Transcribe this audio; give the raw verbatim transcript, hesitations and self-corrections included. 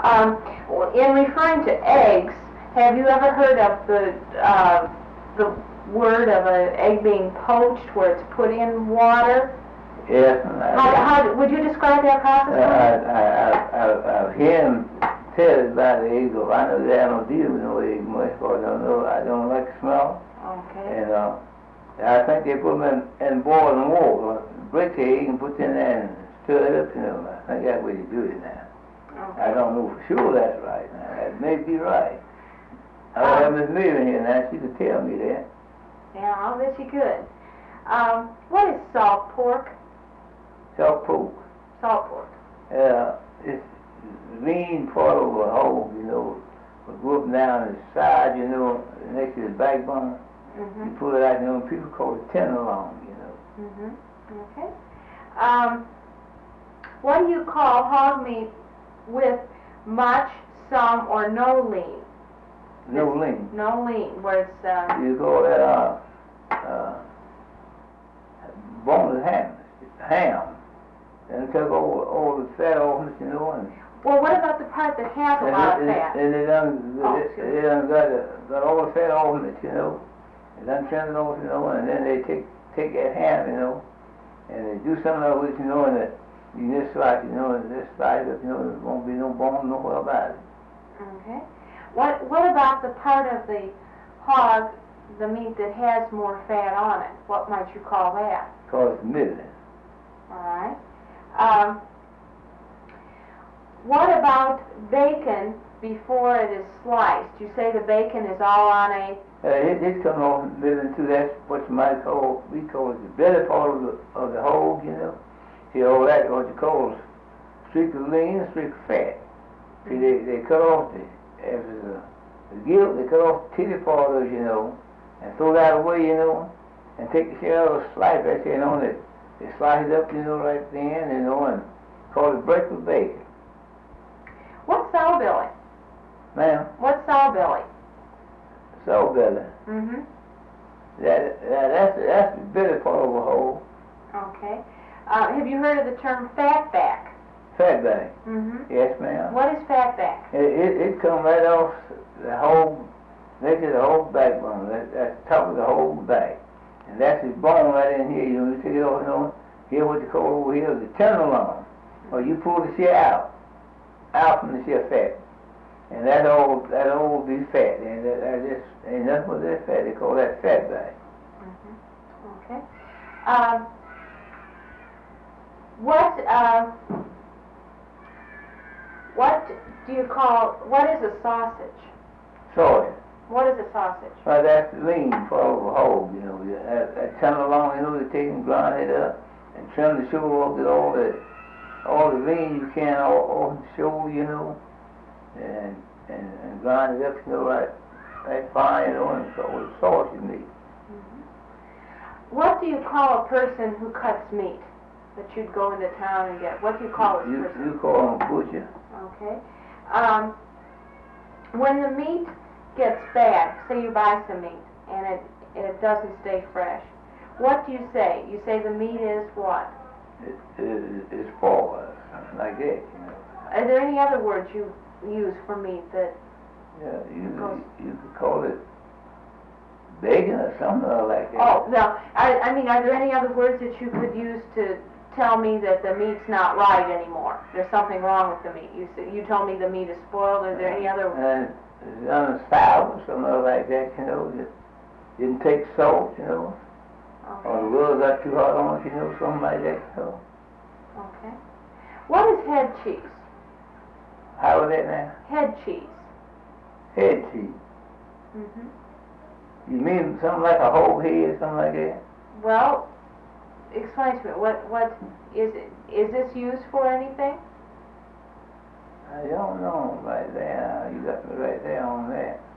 Um, in referring to eggs, have you ever heard of the uh, the word of an egg being poached, where it's put in water? Yes. How, how would you describe that process? I, I, I, I, I've heard him tell us about the egg. I know that I don't deal with no egg much, because I don't know. I don't like the smell. Okay. And uh, I think they put them in, in boiling water, break the egg and put it in there and stir it up. You know, I think that's the way they do it now. Okay. I don't know for sure that's right. Now, that may be right. I Um, have Miss Miriam here now. She could tell me that. Yeah, I'll bet you could. Um, what is salt pork? Salt pork. Salt pork. Uh, it's lean part of a hog, you know, but go up down the side, you know, next to the backbone. Mm-hmm. You pull it out, you know, people call it tenderloin, you know. Mm-hmm. Okay. Um, what do you call hog meat with much, some, or no lean? No lean. No lean, where it's... Uh, You call that uh, uh, boneless ham. Ham. And take all, all the fat off it, you know, and... Well, what about the part that has a lot of fat? And they done, Oh, they, they done got, uh, got all the fat off it, you know. They done trimmed it off, you know, and then they take take that ham, you know, and they do something of it, you know, and that you just slice, you know, and just slice it, you know, there won't be no bone nowhere about it. Okay. What What about the part of the hog, the meat that has more fat on it? What might you call that? Call it middling. All right. Um, what about bacon before it is sliced? You say the bacon is all on a... Uh, it, it come off middling too. That's what you might call, we call it the belly part of the, of the hog, you know. See, all that, what you call streak of lean and streak of fat. See, they, they cut off the, after the, the gill, they cut off the titty part of it, you know, and throw that away, you know, and take the shell of slice right there, you know, and they slice it up, you know, right then, you know, and call it breakfast bacon. What's sow belly? Ma'am? What's sow belly? Sow belly. Mm-hmm. That, that, that's, that's the belly part of a hog. Okay. Uh, have you heard of the term fat back? Fat back. Mm-hmm. Yes, ma'am. What is fat back? It, it, it come right off the whole, next to the whole backbone. That, that's the top of the whole back. And that's his bone right in here. You know, you take it off, you know, here what you call over here the tenderloin. Or you pull the shit out, out from the shit fat. And that all, that all be fat. And that, that just ain't nothing but that fat. They call that fat back. Mm-hmm. Okay. Um, what, uh, what do you call, what is a sausage? Sausage. What is a sausage? Well, that's the lean part of a hog, you know. That, that tenderloin, you know, they take and grind it up and trim the shoulder off, get all the, all the lean you can off, off the shoulder, you know, and, and, and grind it up, you know, right, right fine, you know, and so it's sausage meat. Mm-hmm. What do you call a person who cuts meat that you'd go into town and get? What do you call this you, person? You call them a butcher. Okay. Um, when the meat gets bad, say you buy some meat and it, it doesn't stay fresh, what do you say? You say the meat is what? It, it, it's spoiled, something like that, you know. Are there any other words you use for meat that... Yeah, you, you could call it bacon or something like that. Oh, no. I, I mean, are there any other words that you could use to tell me that the meat's not right anymore? There's something wrong with the meat. You said, you told me the meat is spoiled. Are there any other... And it's unsour or something like that, you know. It didn't take salt, you know. Okay. Or the world got too hot on it, you know, something like that, so. Okay. What is head cheese? How is that now? Head cheese. Head cheese. Mm-hmm. You mean something like a whole head, something like that? Well, explain to me. What, what is it? Is this used for anything? I don't know right there. You got me right there on that.